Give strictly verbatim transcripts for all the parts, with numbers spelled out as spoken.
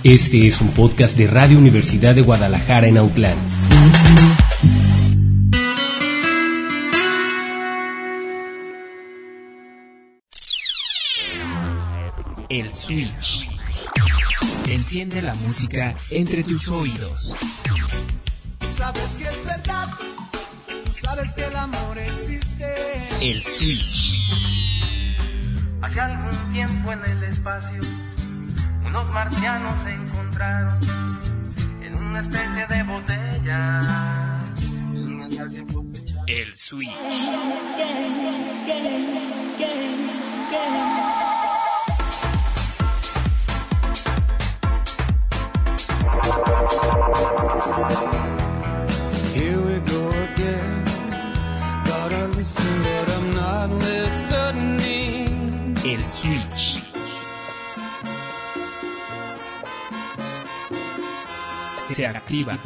Este es un podcast de Radio Universidad de Guadalajara en Autlán. El Switch. Enciende la música entre tus oídos. Sabes que es verdad, tú sabes que el amor existe. El Switch. Hace algún tiempo en el espacio, unos marcianos se encontraron en una especie de botella. El Switch. Here we go again. Gotta listen, but I'm not listening. El Switch. Se activa.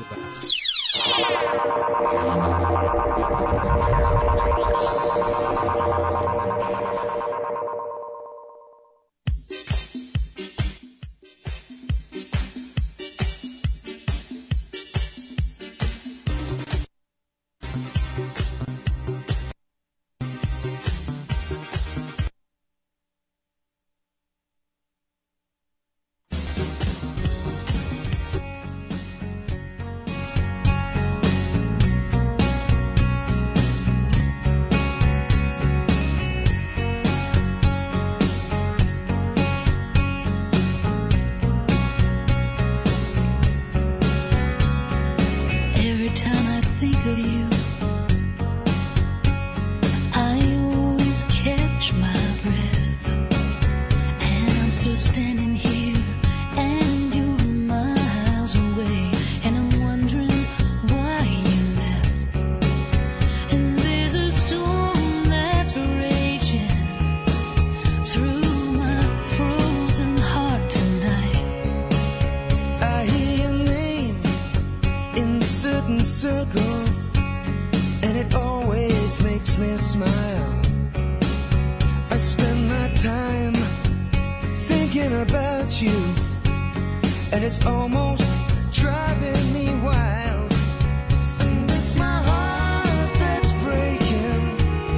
Circles, and it always makes me smile. I spend my time thinking about you, and it's almost driving me wild. And it's my heart that's breaking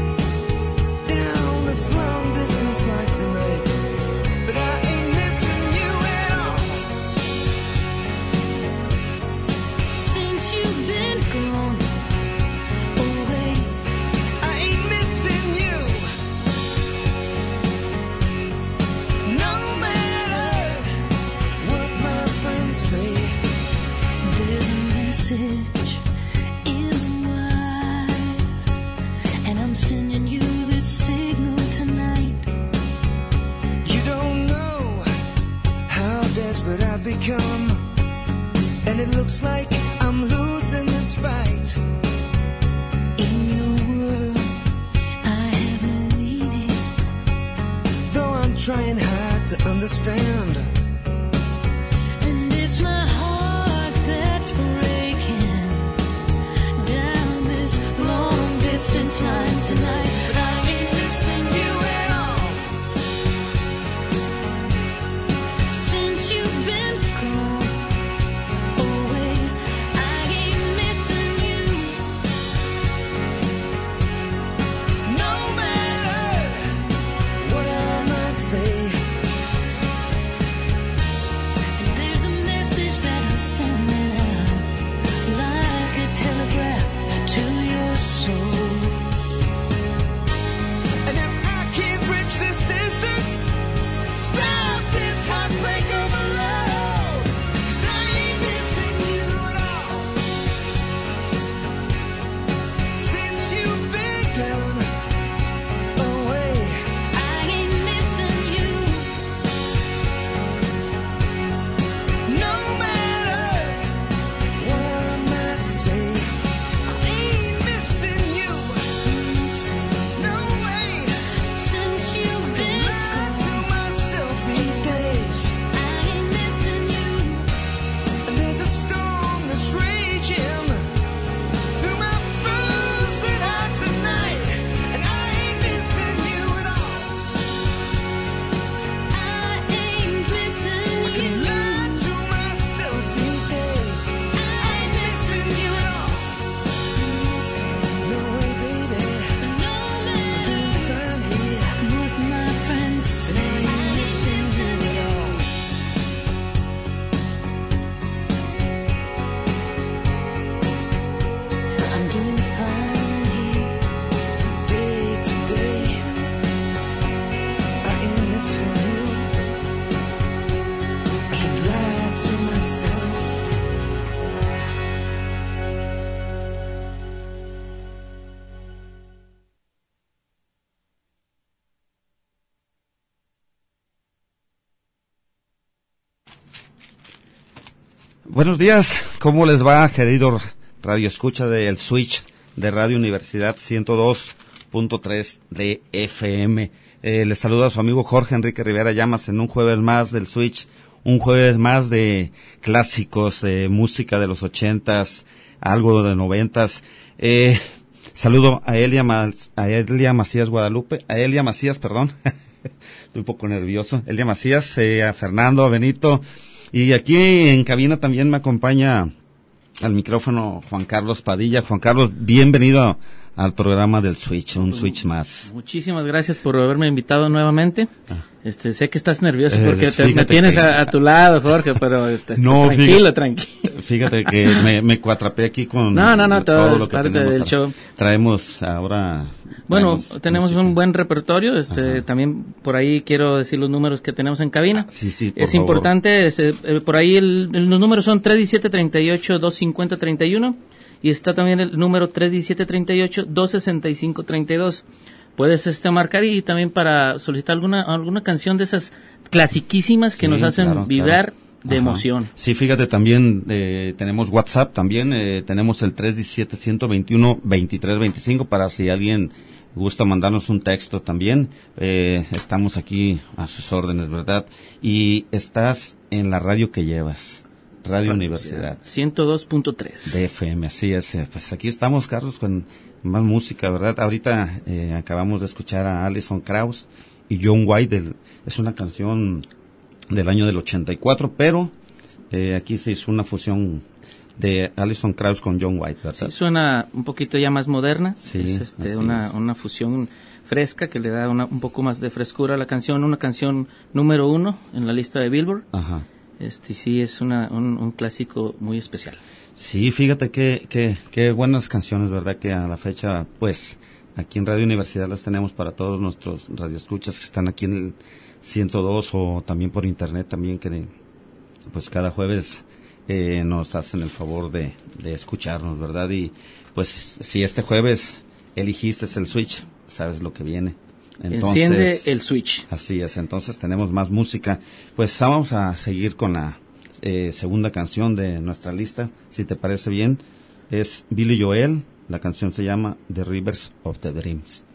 down this long distance like tonight. But I ain't missing you at all. Since you've been gone away, I ain't missing you. No matter what my friends say, there's a message in the wire, and I'm sending you this signal tonight. You don't know how desperate I've become, and it looks like I'm losing this fight. In your world, I have no meaning, though I'm trying hard to understand. And it's my heart that's breaking down this long distance line tonight. But I ain't missing you at all. Since you've been gone away, I ain't missing you. No matter what I might say, there's a message that I'm sending out, like a telegraph to your soul. Buenos días, ¿cómo les va, querido Radio Escucha de El Switch de Radio Universidad ciento dos punto tres de F M? Eh, les saluda a su amigo Jorge Enrique Rivera Llamas en un jueves más del Switch, un jueves más de clásicos, de música de los ochentas, algo de noventas. Eh, saludo a Elia, Ma- a Elia Macías Guadalupe, a Elia Macías, perdón, estoy un poco nervioso, Elia Macías, eh, a Fernando, a Benito. Y aquí en cabina también me acompaña al micrófono Juan Carlos Padilla. Juan Carlos, bienvenido al programa del Switch, un Switch más. Muchísimas gracias por haberme invitado nuevamente. Ah. Este, sé que estás nervioso porque eh, te, me tienes que... a, a tu lado, Jorge, pero este, no, tranquilo, fíjate, tranquilo. Fíjate que me, me cuatrapé aquí con no, no, no, todo, todo lo que parte tenemos. Del show. Traemos ahora... Bueno, traemos tenemos música. Un buen repertorio. Este, también por ahí quiero decir los números que tenemos en cabina. Sí, sí, por Es favor. importante, es, eh, por ahí el, el, los números son tres diecisiete, treinta y ocho, doscientos cincuenta, treinta y uno. Y está también el número tres diecisiete, treinta y ocho, doscientos sesenta y cinco, treinta y dos. Puedes este marcar y también para solicitar alguna alguna canción de esas clasiquísimas que sí, nos hacen claro, vibrar claro. de Ajá. emoción. Sí, fíjate, también eh, tenemos WhatsApp, también eh, tenemos el tres diecisiete, ciento veintiuno, veintitrés veinticinco para si alguien gusta mandarnos un texto también. Eh, estamos aquí a sus órdenes, ¿verdad? Y estás en la radio que llevas. Radio, Radio Universidad. ciento dos punto tres. De F M, así es. Pues aquí estamos, Carlos, con más música, ¿verdad? Ahorita eh, acabamos de escuchar a Alison Krauss y John White. Del, es una canción del año del ochenta y cuatro, pero eh, aquí se hizo una fusión de Alison Krauss con John White, ¿verdad? Sí, suena un poquito ya más moderna. Sí, es este, una, es. una fusión fresca que le da una, un poco más de frescura a la canción. Una canción número uno en la lista de Billboard. Ajá. Este sí es una, un, un clásico muy especial. Sí, fíjate que, que, que buenas canciones, ¿verdad? Que a la fecha, pues, aquí en Radio Universidad las tenemos para todos nuestros radioescuchas que están aquí en el ciento dos o también por internet también, que pues cada jueves eh, nos hacen el favor de, de escucharnos, ¿verdad? Y pues si este jueves eligiste el Switch, sabes lo que viene. Entonces, enciende el switch. Así es, entonces tenemos más música. Pues vamos a seguir con la eh, segunda canción de nuestra lista, si te parece bien. Es Billy Joel, la canción se llama The Rivers of the Dreams.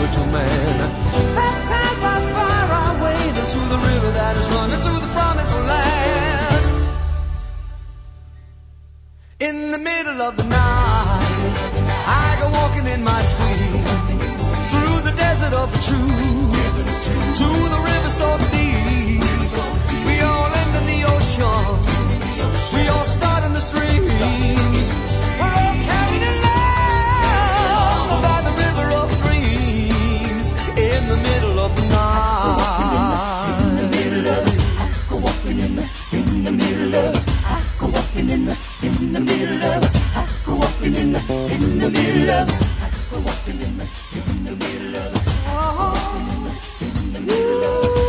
spiritual man. Baptized by fire, I wade into the river that is running to the promised land. In the middle of the night, I go walking in my sleep through the desert of the truth to the river so deep. We all end in the ocean. We all start in the streams. We're all carried along by the river of dreams. In the middle of the night. In the middle of it, I go walking in the, in the middle of it. I go walking in the, in the middle of it. I go walking in the, in the middle of it. I go walking in the, in the middle of it. Oh, in the middle of it.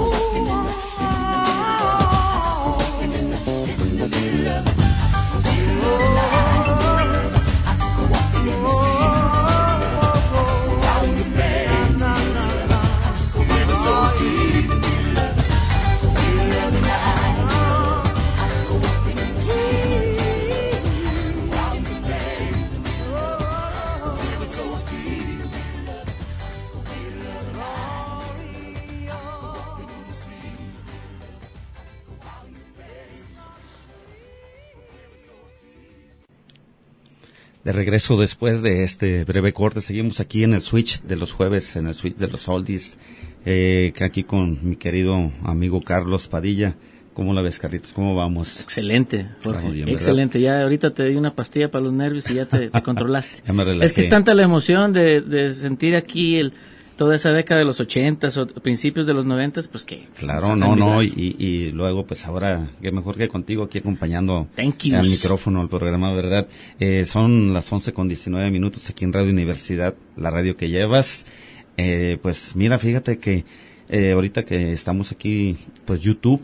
De regreso después de este breve corte, seguimos aquí en el Switch de los jueves, en el Switch de los Oldies, eh, aquí con mi querido amigo Carlos Padilla. ¿Cómo la ves, Carlitos? ¿Cómo vamos? Excelente, Jorge. Vamos bien, excelente. Ya ahorita te di una pastilla para los nervios y ya te, te controlaste. Ya me relajé. Es que es tanta la emoción de, de sentir aquí el toda esa década de los ochentas o principios de los noventas, pues que... Claro, no, no, y, y luego pues ahora, qué mejor que contigo aquí acompañando al micrófono, al programa, ¿verdad? Eh, son las once con diecinueve minutos aquí en Radio Universidad, la radio que llevas. Eh, pues mira, fíjate que eh, ahorita que estamos aquí, pues YouTube,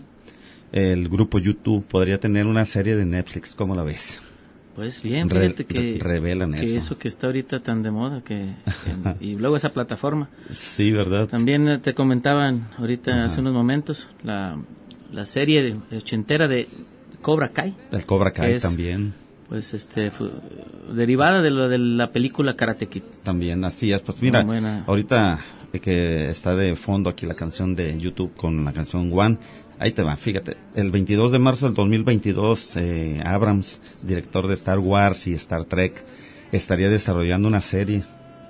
el grupo YouTube podría tener una serie de Netflix, ¿cómo la ves? Pues bien, fíjate Re, que, revelan que eso. eso que está ahorita tan de moda, que, que y luego esa plataforma. Sí, ¿verdad? También te comentaban ahorita Ajá. hace unos momentos la, la serie de, ochentera de Cobra Kai. El Cobra Kai es, también. Pues este, fue, derivada de lo de la película Karate Kid. También, así es. Pues mira, ahorita que está de fondo aquí la canción de YouTube con la canción One. Ahí te va, fíjate, el veintidós de marzo del dos mil veintidós, eh, Abrams, director de Star Wars y Star Trek, estaría desarrollando una serie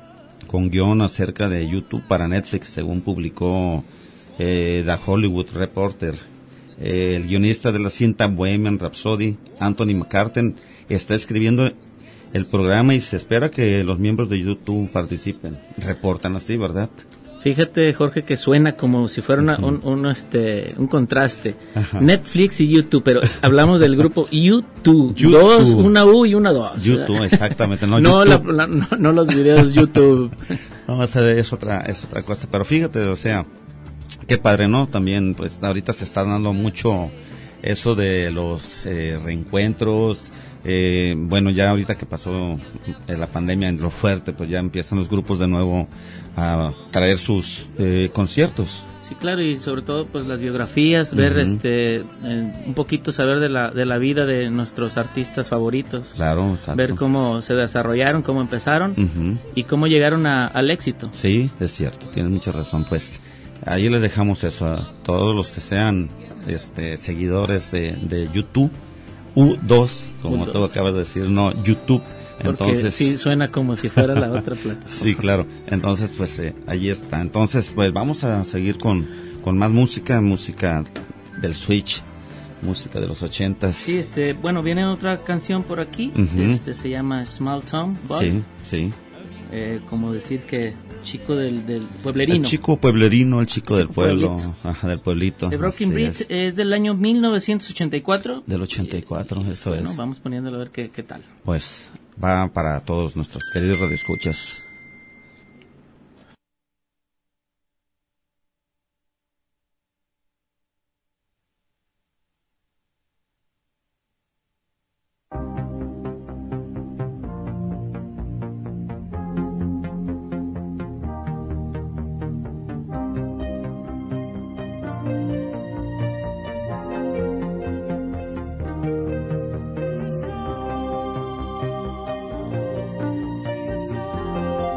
con guión acerca de YouTube para Netflix, según publicó eh, The Hollywood Reporter. Eh, el guionista de la cinta Bohemian Rhapsody, Anthony McCarten, está escribiendo el programa y se espera que los miembros de YouTube participen. Reportan así, ¿verdad? Fíjate, Jorge, que suena como si fuera una, un, un, este, un contraste. Ajá. Netflix y YouTube, pero hablamos del grupo YouTube. YouTube. Dos, una U y una dos. YouTube, exactamente. No, no, YouTube. La, la, no, no los videos YouTube. No, esa es otra, es otra cosa. Pero fíjate, o sea, qué padre, ¿no? También, pues, ahorita se está dando mucho eso de los eh, reencuentros. Eh, bueno, ya ahorita que pasó eh, la pandemia en lo fuerte, pues ya empiezan los grupos de nuevo a traer sus eh, conciertos. Sí, claro, y sobre todo pues las biografías, ver uh-huh. este eh, un poquito saber de la de la vida de nuestros artistas favoritos. Claro, exacto. Ver cómo se desarrollaron, cómo empezaron uh-huh. y cómo llegaron a, al éxito. Sí, es cierto, tienes mucha razón. Pues ahí les dejamos eso a todos los que sean este seguidores de, de YouTube. U dos, como U dos. Tú acabas de decir, no, YouTube. Entonces, porque sí suena como si fuera la otra plataforma. Sí, claro. Entonces, pues eh, ahí está. Entonces, pues vamos a seguir con, con más música, música del Switch, música de los ochentas. Sí, este, bueno, viene otra canción por aquí. Uh-huh. Este se llama Small Town Boy. Sí, sí. Eh, como decir que chico del, del pueblerino. El chico pueblerino, el chico del pueblo, ajá, del pueblito. The Broken Bridge es. es del año mil novecientos ochenta y cuatro. Del ochenta y cuatro, eso bueno, es. Vamos poniéndolo a ver qué, qué tal. Pues va para todos nuestros queridos radioescuchas. Oh,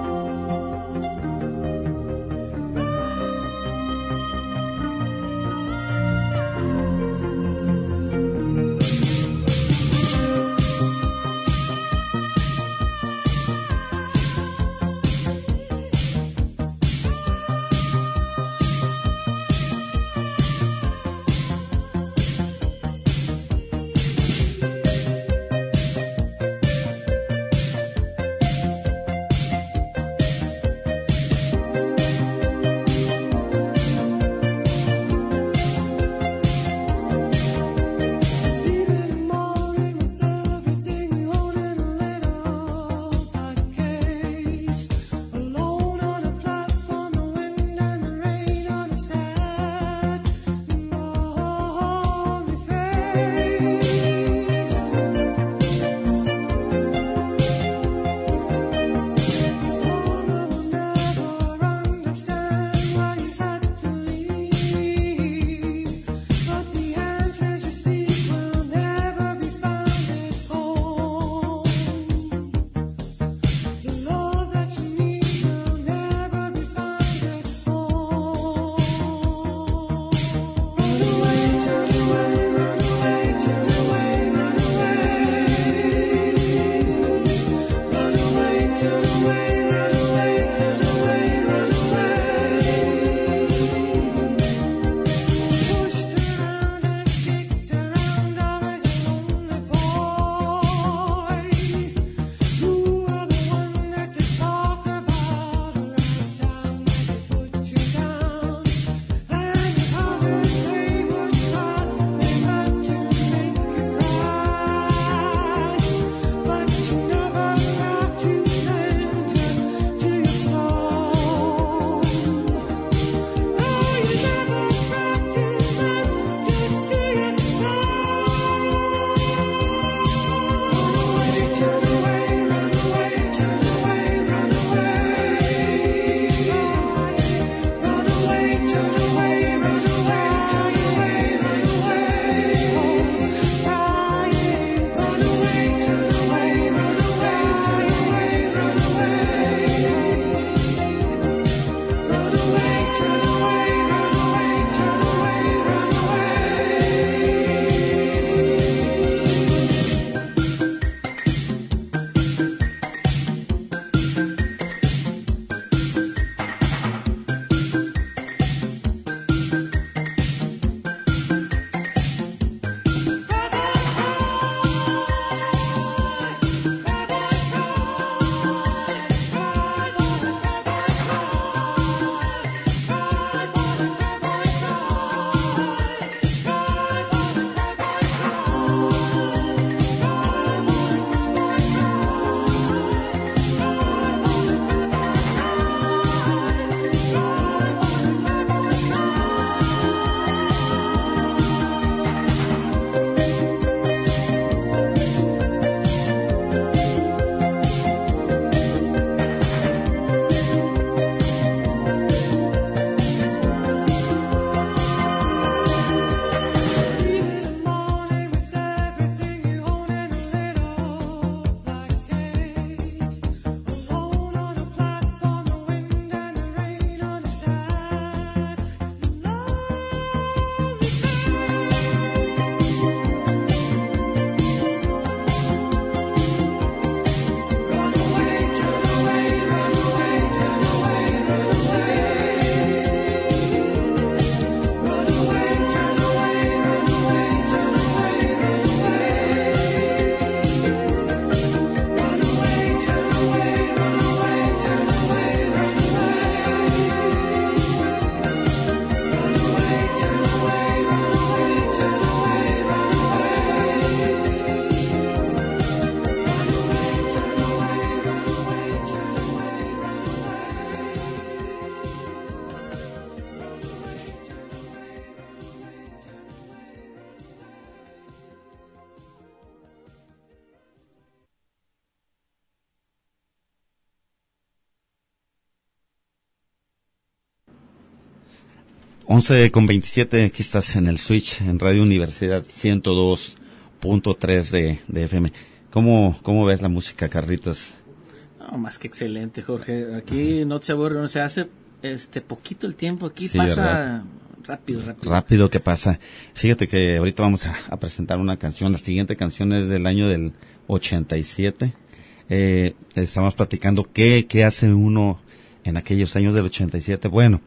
once con veintisiete, aquí estás en el Switch, en Radio Universidad ciento dos punto tres de, de F M. ¿Cómo, ¿Cómo ves la música, Carlitos? No, más que excelente, Jorge. Aquí uh-huh. no se aburre, no se hace este poquito el tiempo, aquí sí, pasa ¿verdad? rápido, rápido. Rápido que pasa. Fíjate que ahorita vamos a, a presentar una canción, la siguiente canción es del año del ochenta y siete. Eh, estamos platicando qué, qué hace uno en aquellos años del ochenta y siete. Bueno,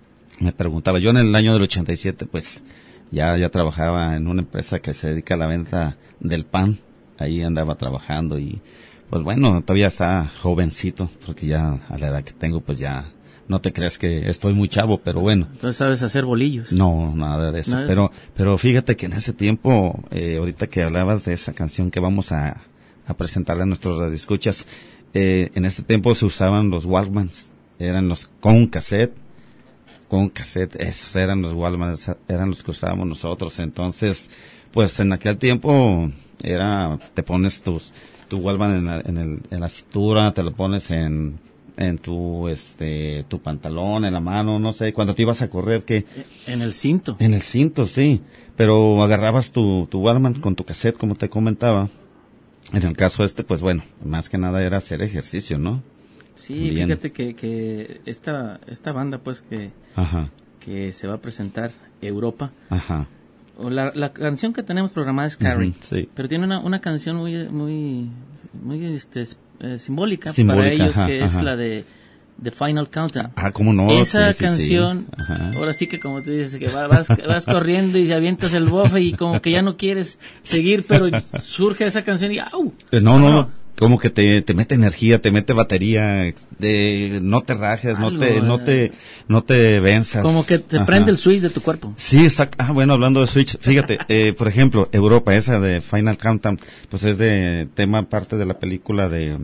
me preguntaba, yo en el año del ochenta y siete, pues, ya, ya trabajaba en una empresa que se dedica a la venta del pan, ahí andaba trabajando y, pues bueno, todavía está jovencito, porque ya a la edad que tengo, pues ya, no te creas que estoy muy chavo, pero bueno. Entonces sabes hacer bolillos. No, nada de eso, ¿Nada? pero, pero fíjate que en ese tiempo, eh, ahorita que hablabas de esa canción que vamos a, a presentarle a nuestros radioescuchas, eh, en ese tiempo se usaban los Walkmans, eran los con cassette, con cassette, esos eran los Walkmans, eran los que usábamos nosotros. Entonces, pues en aquel tiempo era, te pones tus, tu Walkman en la, en el, en la cintura, te lo pones en, en tu, este, tu pantalón, en la mano, no sé, cuando te ibas a correr, que en el cinto. En el cinto, sí, pero agarrabas tu, tu Walkman con tu cassette, como te comentaba. En el caso este, pues bueno, más que nada era hacer ejercicio, ¿no? Sí, También. Fíjate que, que esta, esta banda, pues, que, Ajá. que se va a presentar, Europa, Ajá. o la, la canción que tenemos programada es Carrie, Uh-huh, sí. pero tiene una, una canción muy, muy, muy este, eh, simbólica, Simbólica, para ellos, ajá, que es ajá. la de The Final Countdown. Ah, ¿cómo no? Esa Sí, sí, canción, sí. Ajá. ahora sí que como tú dices, que va- vas, vas corriendo y avientas el bofe y como que ya no quieres seguir, pero surge esa canción y ¡au! Eh, No, no, Ah, no. Como que te, te mete energía, te mete batería, de, no te rajes, no Algo, te, no eh. te, no te venzas. Como que te Ajá. prende el switch de tu cuerpo. Sí, exacto. Ah, bueno, hablando de Switch, fíjate, eh, por ejemplo, Europa, esa de Final Countdown, pues es de tema parte de la película de,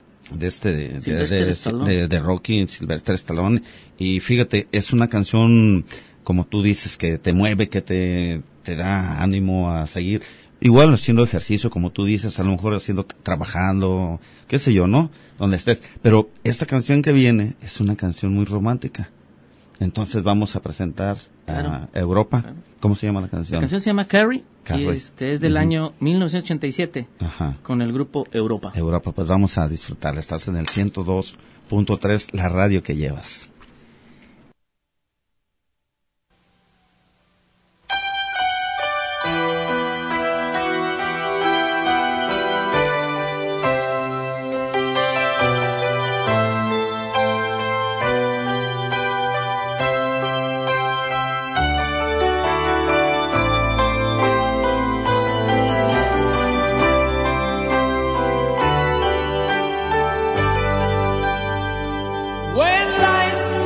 de este, de, de, Sylvester de, Stallone. de, de Rocky, Sylvester Stallone, y fíjate, es una canción, como tú dices, que te mueve, que te, te da ánimo a seguir. Igual haciendo ejercicio, como tú dices, a lo mejor haciendo, trabajando, qué sé yo, ¿no? Donde estés. Pero esta canción que viene es una canción muy romántica. Entonces vamos a presentar Claro. a Europa. Claro. ¿Cómo se llama la canción? La canción se llama Carrie, Carrie. y este es del Ujú. año mil novecientos ochenta y siete Ajá. con el grupo Europa. Europa, pues vamos a disfrutarla. Estás en el ciento dos punto tres, la radio que llevas. When lights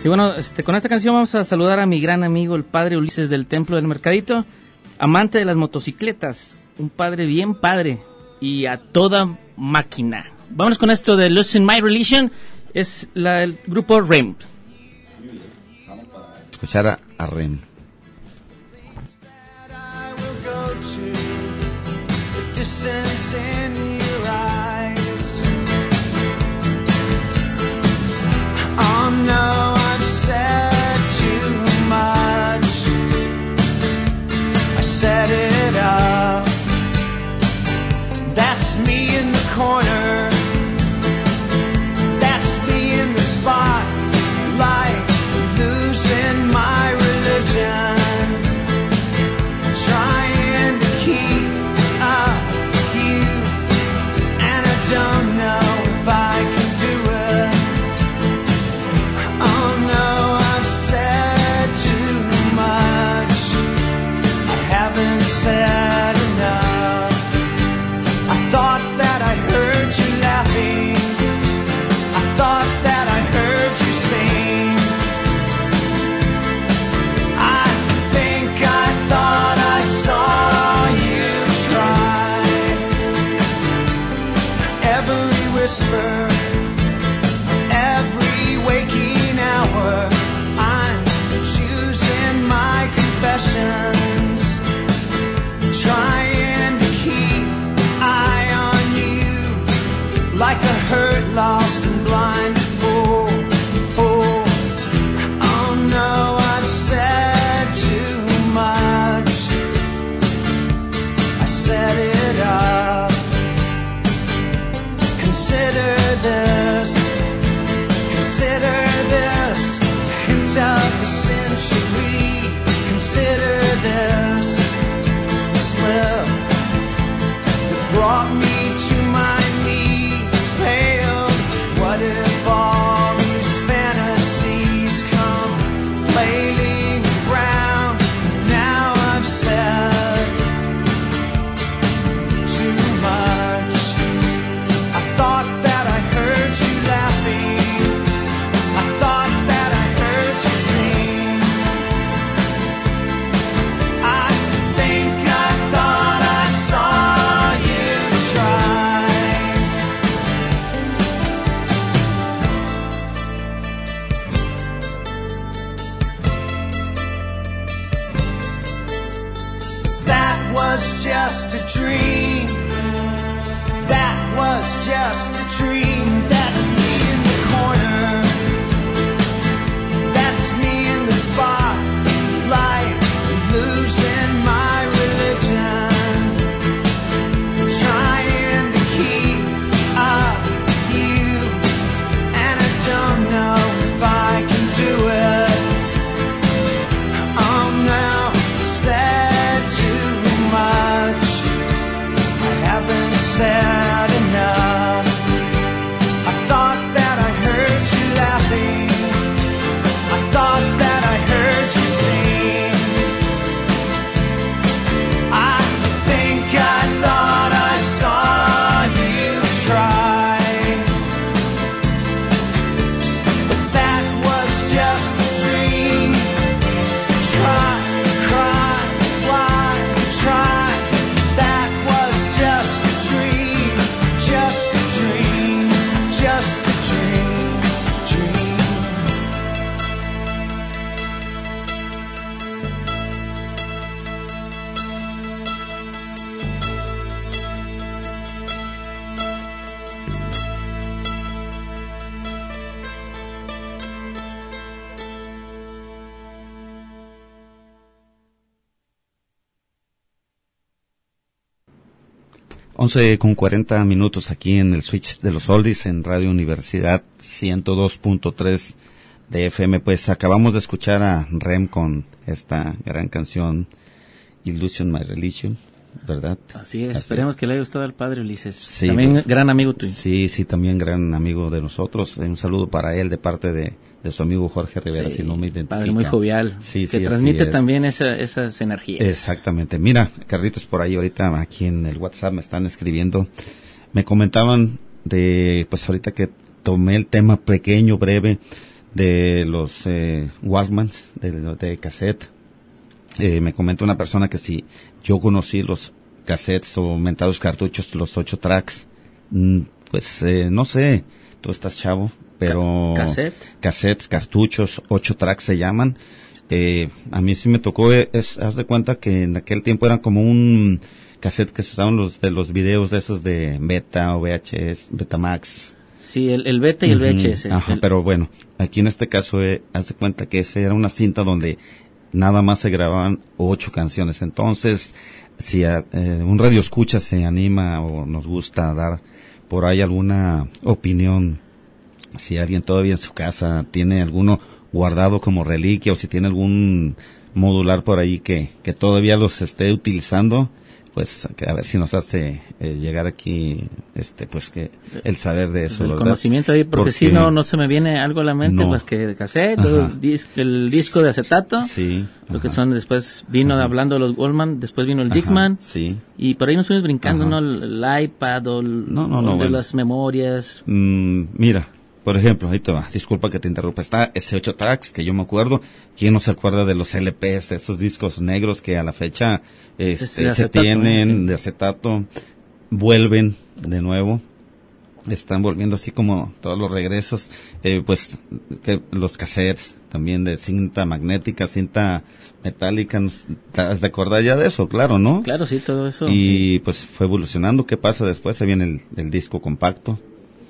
Sí, bueno, este, con esta canción vamos a saludar a mi gran amigo, el padre Ulises del Templo del Mercadito, amante de las motocicletas, un padre bien padre y a toda máquina. Vámonos con esto de Losing My Religion, es la, el grupo R E M. Escuchar a, a R E M. Distance in your eyes. Oh no, I've said too much. I set it up. That's me in the corner. That's me in the spotlight, losing my religion. Trying to keep up. Don't know if I can do it. Oh no, I've said too much. I haven't said enough. I thought that I heard you laughing. I thought that I heard you sing. I think I thought I saw you try. Every whisper, every waking hour, I'm choosing my confessions, trying to keep eye on you, like a hurt, lost and blind. Oh, oh, oh no, I've said too much. I set it up. Consider this, consider this, hint of the century. Consider this slip that brought me to my knees, paled. What if all these fantasies come flailing around? Now I've said too much. Thought that I heard you laughing. I thought that I heard you sing. I think I thought I saw you try. That was just a dream. That was just a dream. That's me in the corner. That's me in the spotlight, losing my religion. Trying to keep up you, and I don't know if I can do it. Oh no, said too much. I haven't said enough. I thought that I heard you laughing. I thought that I heard you sing. I think I thought I saw you try. That was just a dream. Try, cry, why, try. That was just a dream. Just a dream. Just a dream. Dream. once con cuarenta minutos aquí en el switch de los oldies en Radio Universidad ciento dos punto tres de F M. Pues acabamos de escuchar a R E M con esta gran canción Illusion My Religion, ¿verdad? Así es, Así esperemos es. que le haya gustado al padre Ulises. Sí, También pues, gran amigo tuyo. Sí, sí, también gran amigo de nosotros. Un saludo para él de parte de, de su amigo Jorge Rivera, Sí, si no me identifica. padre muy jovial, Sí, que sí, transmite así es. también esa, esas energías. Exactamente. Mira, Carlitos, por ahí ahorita aquí en el WhatsApp me están escribiendo. Me comentaban de, pues ahorita que tomé el tema pequeño, breve, de los eh, Walkmans, de, de cassette. Eh, me comenta una persona que si yo conocí los cassettes o mentados cartuchos, los ocho tracks, mm, pues eh, no sé, tú estás chavo, pero... ¿Cassette? Cassettes, cartuchos, ocho tracks se llaman. Eh, a mí sí me tocó, es, haz de cuenta que en aquel tiempo eran como un cassette que se usaban los de los videos de esos de Beta o V H S, Betamax. Sí, el, el Beta y el V H S. Ajá, el... pero bueno, aquí en este caso, eh, haz de cuenta que ese era una cinta donde nada más se grababan ocho canciones. Entonces, si a, eh, un radio escucha se anima o nos gusta dar por ahí alguna opinión, si alguien todavía en su casa tiene alguno guardado como reliquia o si tiene algún modular por ahí que, que todavía los esté utilizando, pues a ver si nos hace eh, llegar aquí este pues que el saber de eso, el ¿verdad? Conocimiento ahí, porque, porque si no no se me viene algo a la mente, no. Pues que de cassette, el, dis, el disco de acetato, sí, lo que son después vino ajá. hablando de los Wallman, después vino el Dixman, sí. Y por ahí nos fuimos brincando, ajá. ¿no? El, el iPad o el, no, no, no, de bueno. las memorias. Mm, mira, por ejemplo, ahí te va, disculpa que te interrumpa, está ese ocho tracks que yo me acuerdo. ¿Quién no se acuerda de los L Pes, de esos discos negros que a la fecha este, se acetato, tienen, sí. de acetato, vuelven de nuevo, están volviendo así como todos los regresos, eh, pues que los cassettes también de cinta magnética, cinta metálica, ¿te has de acordar ya de eso? Claro, ¿no? Claro, sí, todo eso. Y pues fue evolucionando. ¿Qué pasa después? Se viene el, el disco compacto,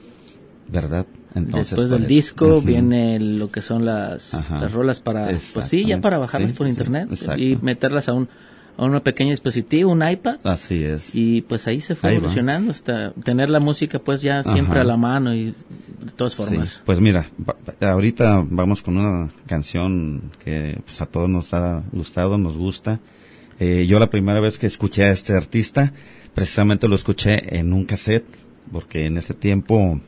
¿verdad? Entonces, después del pues, disco uh-huh. viene lo que son las, las rolas para, pues sí, ya para bajarlas sí, por sí, internet sí, y meterlas a un a un pequeño dispositivo, un iPad. Así es. Y pues ahí se fue ahí evolucionando va. Hasta tener la música pues ya siempre ajá. a la mano y de todas formas. Sí. Pues mira, ahorita vamos con una canción que pues a todos nos ha gustado, nos gusta. Eh, yo la primera vez que escuché a este artista, precisamente lo escuché en un cassette, porque en ese tiempo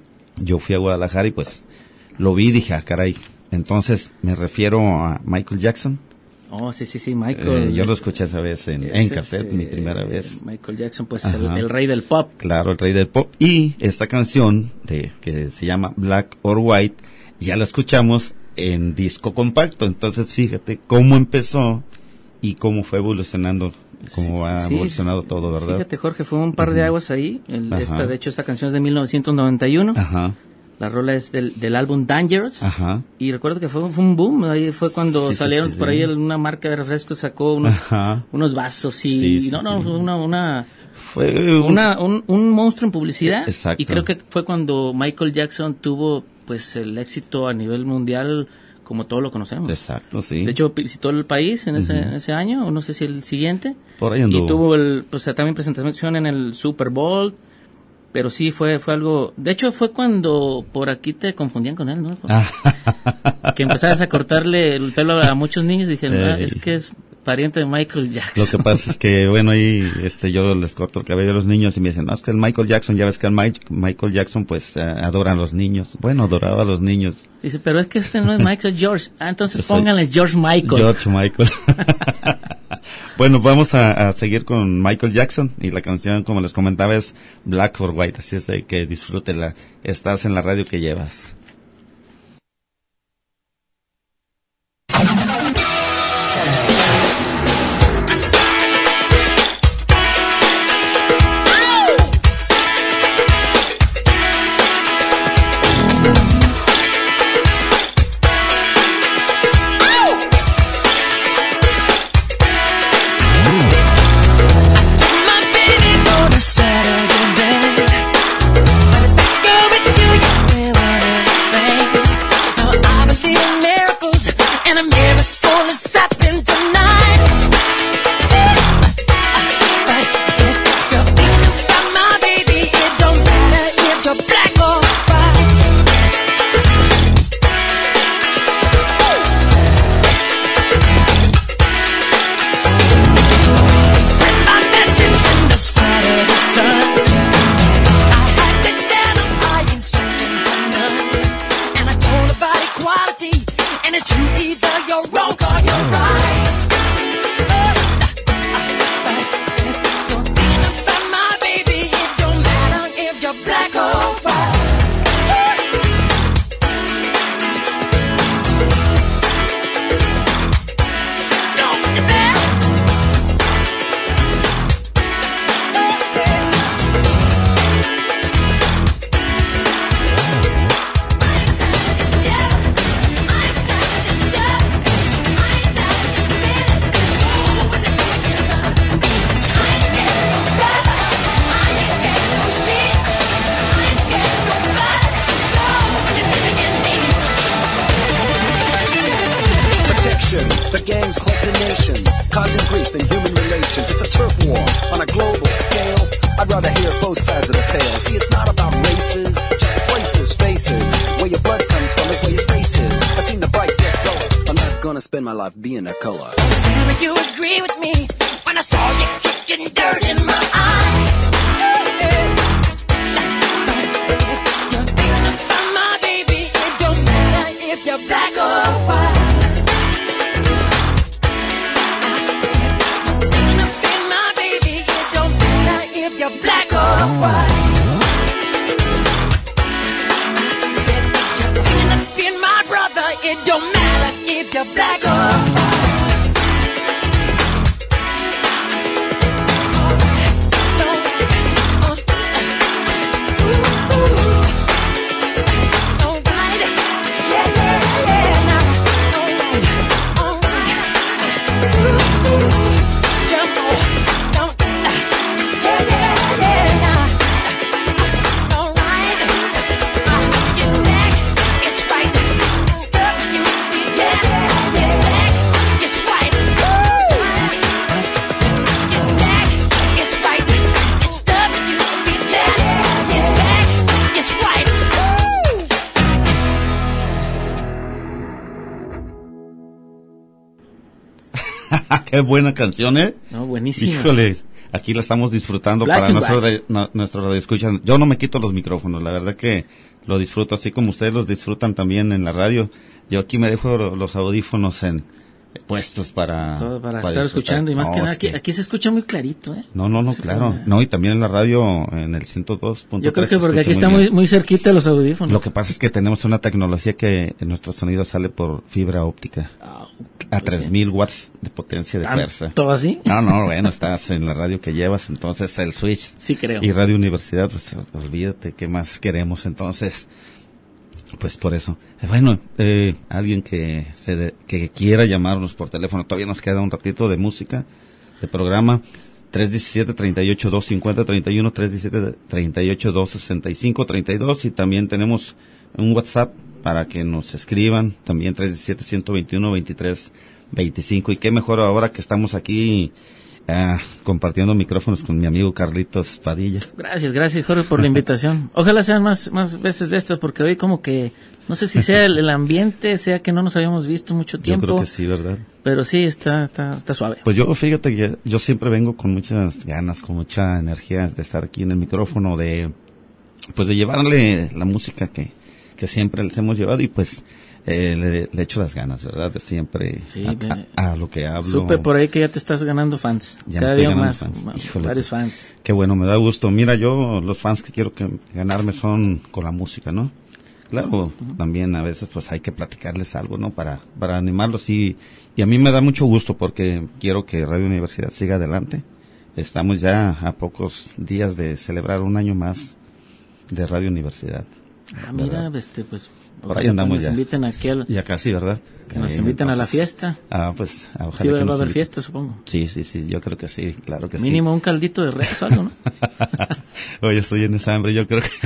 yo fui a Guadalajara y pues lo vi y dije, ah, caray. Entonces me refiero a Michael Jackson. Oh, sí, sí, sí, Michael. Eh, yo lo escuché esa vez en, en cassette, mi primera eh, vez. Michael Jackson, pues el, el rey del pop. Claro, el rey del pop. Y esta canción de que se llama Black or White, ya la escuchamos en disco compacto. Entonces fíjate cómo empezó y cómo fue evolucionando. Cómo ha sí, evolucionado todo, ¿verdad? Fíjate, Jorge, fue un par de uh-huh. aguas ahí. El, esta, de hecho, esta canción es de mil novecientos noventa y uno. Ajá. La rola es del, del álbum Dangerous. Ajá. Y recuerdo que fue, fue un boom. Ahí fue cuando sí, salieron sí, sí, por ahí una marca de refrescos, sacó unos, unos vasos y... Sí, sí, no, no, sí. una... una fue un, una, un, un monstruo en publicidad. Exacto. Y creo que fue cuando Michael Jackson tuvo pues el éxito a nivel mundial como todos lo conocemos. Exacto, sí. De hecho, visitó el país en ese, uh-huh. en ese año, o no sé si el siguiente. Por ahí anduvo. Y tuvo el, pues también presentación en el Super Bowl. Pero sí, fue fue algo... De hecho, fue cuando por aquí te confundían con él, ¿no? Que empezabas a cortarle el pelo a muchos niños y dijeron, ah, es que es pariente de Michael Jackson. Lo que pasa es que, bueno, ahí este yo les corto el cabello a los niños y me dicen, no, es que el Michael Jackson, ya ves que el Mike, Michael Jackson, pues, uh, adora a los niños. Bueno, adoraba a los niños. Dice, pero es que este no es Michael George. Ah, entonces pónganles George Michael. George Michael. Bueno, vamos a, a seguir con Michael Jackson y la canción, como les comentaba, es Black or White, así es de que disfrútela. Estás en la radio que llevas. Saturday night, go with you, you causing grief in human relations. It's a turf war on a global scale. I'd rather hear both sides of the tale. See, it's not about races, just places, faces. Where your blood comes from is where your space is. I've seen the bright get dull. I'm not gonna spend my life being a color. Tell me you agree with me when I saw you kicking dirt in my eye. You're thinking about my baby. It don't matter if you're black or white. You're thinking about my baby. It don't matter if you're black or white. You're thinking about my brother. It don't matter if you're black or white. Qué buena canción, ¿eh? No, buenísima. Híjole, aquí la estamos disfrutando Black para and nuestro, white. de, no, nuestro radio escucha. Yo no me quito los micrófonos, la verdad que lo disfruto así como ustedes los disfrutan también en la radio. Yo aquí me dejo los audífonos en puestos para Todo para, para estar disfrutar. escuchando y más No, que nada, es aquí, que- aquí se escucha muy clarito, ¿eh? No, no, no, Se claro. pone- No, y también en la radio en el ciento dos punto tres. Yo creo que se porque aquí escucha está muy, bien. muy cerquita los audífonos. Lo que pasa es que tenemos una tecnología que nuestro sonido sale por fibra óptica Ah, a tres mil watts de potencia de fuerza. ¿todo así? No, no, bueno, estás en la radio que llevas, entonces el switch Sí, creo. y Radio Universidad, pues olvídate qué más queremos, entonces, pues por eso. Eh, Bueno, eh, alguien que se de- que quiera llamarnos por teléfono, todavía nos queda un ratito de música, de programa, tres uno siete, tres ocho dos, cinco cero tres uno, tres uno siete, tres ocho dos, seis cinco tres dos, y también tenemos un WhatsApp para que nos escriban, también tres uno siete, uno dos uno, veintitrés veinticinco, y qué mejor ahora que estamos aquí ah, compartiendo micrófonos con mi amigo Carlitos Padilla. Gracias, gracias Jorge por la invitación. Ojalá sean más, más veces de estas porque hoy como que, no sé si sea el, el ambiente, sea que no nos habíamos visto mucho Yo tiempo, creo que sí, ¿verdad? pero sí, está, está, está suave. Pues yo, fíjate que yo siempre vengo con muchas ganas, con mucha energía de estar aquí en el micrófono, de, pues de llevarle la música que, que siempre les hemos llevado, y pues, eh, le, le echo las ganas, ¿verdad? De siempre Sí, a, ve- a- a lo que hablo. Supe por ahí que ya te estás ganando fans, Ya me cada estoy día ganando más, fans. ma- Híjole, varios pues, fans. Qué bueno, me da gusto. Mira, yo los fans que quiero que ganarme son con la música, ¿no? Claro, también a veces pues hay que platicarles algo, ¿no? Para, para animarlos, y, y a mí me da mucho gusto porque quiero que Radio Universidad siga adelante. Estamos ya a pocos días de celebrar un año más de Radio Universidad. Ah, mira, ¿verdad? este, pues, Por ahí ojalá andamos nos ya. inviten aquí al, Ya casi, ¿verdad? que nos Eh, inviten a la entonces, fiesta. Ah, pues, ojalá Sí, va, que va nos a haber inviten. fiesta, supongo. Sí, sí, sí, yo creo que sí, claro que Mínimo un caldito de res o algo, ¿no? sí. Oye, estoy en esa hambre, yo creo que...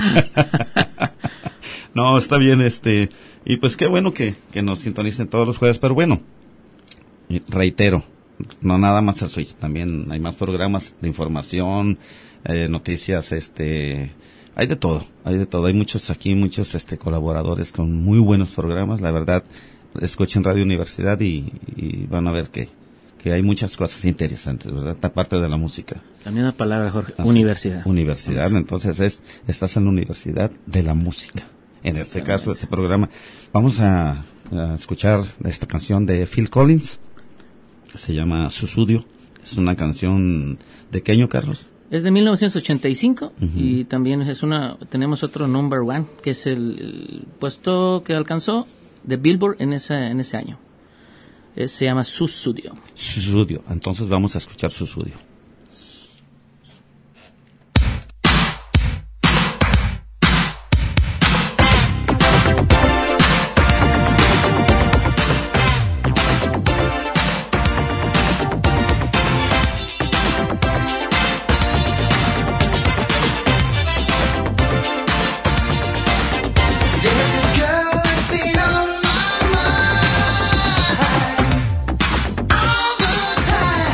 No, está bien, este... Y pues qué bueno que, que nos sintonicen todos los jueves, pero bueno, y reitero, no nada más el Switch, también hay más programas de información, eh, noticias, este... Hay de todo, hay de todo, hay muchos aquí, muchos este colaboradores con muy buenos programas, la verdad, escuchen Radio Universidad y, y van a ver que, que hay muchas cosas interesantes, ¿verdad? Aparte de la música. La misma palabra, Jorge, Así, universidad. Universidad, entonces es, estás en la Universidad de la Música. En este caso, este programa. Vamos a, a escuchar esta canción de Phil Collins, se llama Susudio. Es una canción de qué año, Carlos? Es de mil novecientos ochenta y cinco Ujú. y también es una, tenemos otro number one, que es el, el puesto que alcanzó de Billboard en ese, en ese año. Eh, se llama Susudio. Susudio. Entonces vamos a escuchar Susudio. There's a girl that's been on my mind all the time.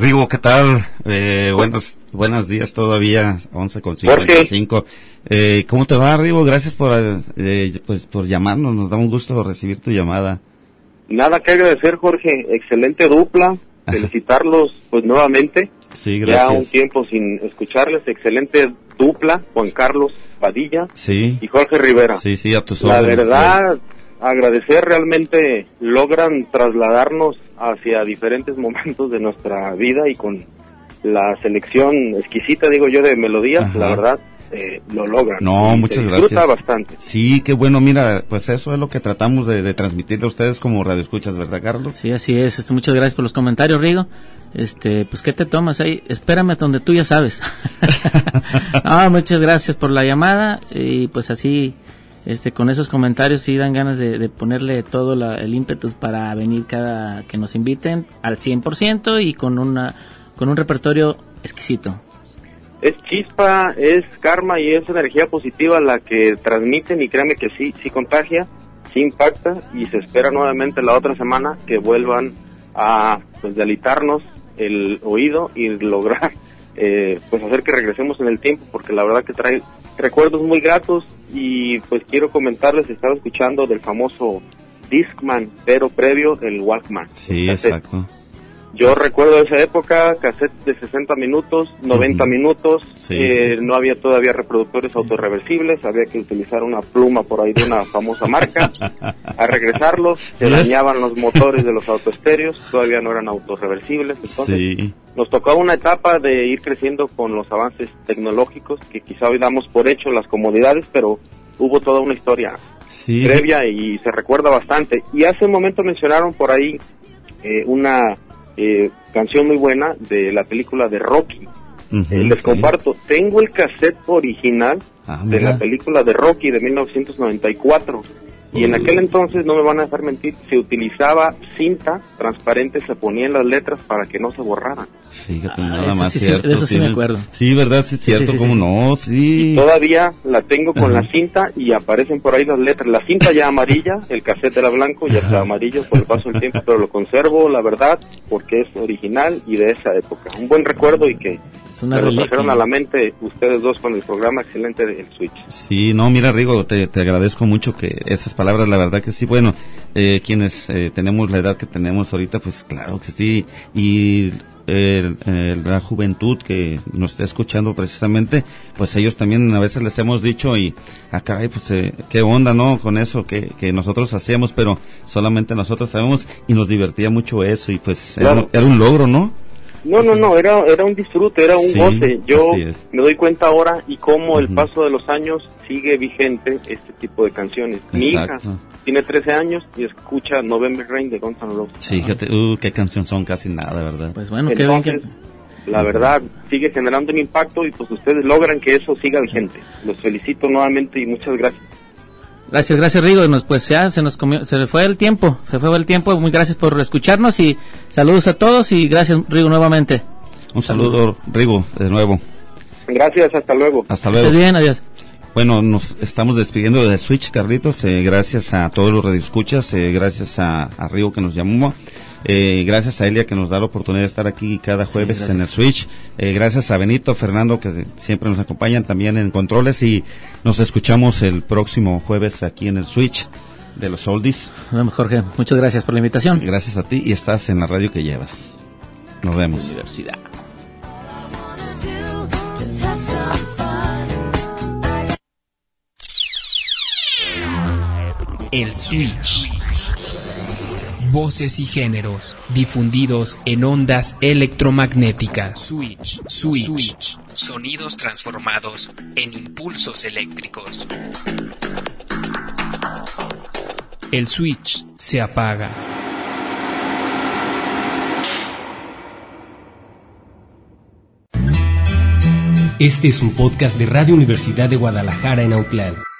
Rigo, ¿qué tal? Eh, buenos, buenos días todavía, once con cincuenta y cinco. Eh, ¿Cómo te va, Rigo? Gracias por, eh, pues, por llamarnos, nos da un gusto recibir tu llamada. Nada que agradecer, Jorge, excelente dupla, Ajá. felicitarlos pues nuevamente. Sí, gracias. Ya un tiempo sin escucharles, excelente dupla, Juan Carlos Padilla sí. y Jorge Rivera. Sí, sí, a tus órdenes. La verdad, sí. agradecer, realmente logran trasladarnos hacia diferentes momentos de nuestra vida y con la selección exquisita, digo yo, de melodías, Ajá. la verdad, eh, lo logran. No, muchas se gracias. Disfruta bastante. Sí, qué bueno, mira, pues eso es lo que tratamos de, de transmitirle a ustedes como radioescuchas, ¿verdad, Carlos? Sí, así es. Este, muchas gracias por los comentarios, Rigo. Este, pues, ¿qué te tomas ahí? Espérame donde tú ya sabes. No, muchas gracias por la llamada y pues así... Este, con esos comentarios sí dan ganas de, de ponerle todo la, el ímpetu para venir cada que nos inviten al cien por ciento y con una con un repertorio exquisito. Es chispa, es karma y es energía positiva la que transmiten y créanme que sí, sí contagia, sí impacta y se espera nuevamente la otra semana que vuelvan a pues deleitarnos el oído y lograr eh, pues hacer que regresemos en el tiempo porque la verdad que trae recuerdos muy gratos y pues quiero comentarles, estaba escuchando del famoso Discman, pero previo el Walkman. Sí, cassette. Exacto. Yo recuerdo esa época, cassette de sesenta minutos, noventa uh-huh. minutos, sí. eh, no había todavía reproductores autorreversibles, había que utilizar una pluma por ahí de una famosa marca, a regresarlos, se dañaban los motores de los autoestéreos, todavía no eran autorreversibles, entonces sí. nos tocó una etapa de ir creciendo con los avances tecnológicos, que quizá hoy damos por hecho las comodidades, pero hubo toda una historia sí. previa y se recuerda bastante. Y hace un momento mencionaron por ahí eh, una... Eh, canción muy buena de la película de Rocky. Uh-huh, eh, les sí. comparto, tengo el cassette original ah, de la película de Rocky de mil novecientos noventa y cuatro y uh-huh. en aquel entonces, no me van a dejar mentir, se utilizaba cinta transparente, se ponían las letras para que no se borraran. Fíjate, ah, nada más sí, cierto. De eso sí tiene... me acuerdo. Sí, verdad, sí es cierto, sí, sí, cómo sí, no, sí. Y todavía la tengo con Ajá. la cinta y aparecen por ahí las letras. La cinta ya amarilla, el cassette era blanco, ya está amarillo por el paso del tiempo, pero lo conservo, la verdad, porque es original y de esa época. Un buen recuerdo y que es una me lo reliquia. trajeron a la mente ustedes dos con el programa excelente del Switch. Sí, no, mira, Rigo, te, te agradezco mucho que esas palabras, la verdad que sí, bueno, eh, quienes eh, tenemos la edad que tenemos ahorita, pues claro que sí, y eh, eh, la juventud que nos está escuchando precisamente, pues ellos también a veces les hemos dicho y, ah caray, pues eh, qué onda, ¿no? Con eso que, que nosotros hacíamos, pero solamente nosotros sabemos y nos divertía mucho eso y pues claro. era, era un logro, ¿no? No, no, no, era era un disfrute, era un sí, goce. Yo me doy cuenta ahora y cómo uh-huh. el paso de los años sigue vigente este tipo de canciones. Exacto. Mi hija tiene trece años y escucha November Rain de Guns N' Roses. Sí, fíjate, uh, qué canción son, casi nada, ¿verdad? Pues bueno, entonces, qué la verdad, sigue generando un impacto y pues ustedes logran que eso siga vigente. Los felicito nuevamente y muchas gracias. Gracias, gracias Rigo, nos, pues ya se nos comió, se fue el tiempo, se fue el tiempo, muy gracias por escucharnos y saludos a todos y gracias Rigo nuevamente. Un saludo Rigo, de nuevo. Gracias, hasta luego. Hasta luego. Estés bien, adiós. Bueno, nos estamos despidiendo de Switch, Carlitos, eh, gracias a todos los radioescuchas, eh, gracias a, a Rigo que nos llamó. Eh, gracias a Elia que nos da la oportunidad de estar aquí cada jueves sí, en el Switch. Eh, gracias a Benito, Fernando que siempre nos acompañan también en controles y nos escuchamos el próximo jueves aquí en el Switch de los Oldies. Bueno, Jorge, muchas gracias por la invitación. Gracias a ti y estás en la radio que llevas. Nos vemos. Universidad. El Switch. Voces y géneros difundidos en ondas electromagnéticas. Switch, switch, switch. Sonidos transformados en impulsos eléctricos. El switch se apaga. Este es un podcast de Radio Universidad de Guadalajara en Autlán.